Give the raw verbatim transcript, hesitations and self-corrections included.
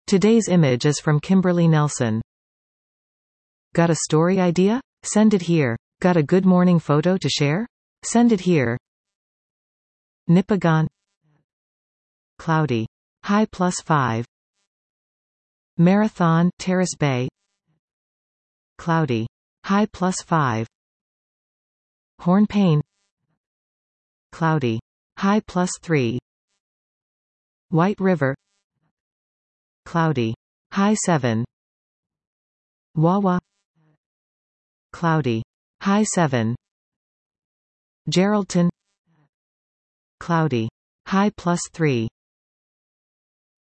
Today's image is from Kimberly Nelson. Got a story idea? Send it here. Got a good morning photo to share? Send it here. Nipigon. Cloudy. High plus five. Marathon, Terrace Bay. Cloudy. High plus five. Hornpain. Cloudy. High plus three. White River. Cloudy. High seven. Wawa. Cloudy. High seven. Geraldton. Cloudy. High plus three.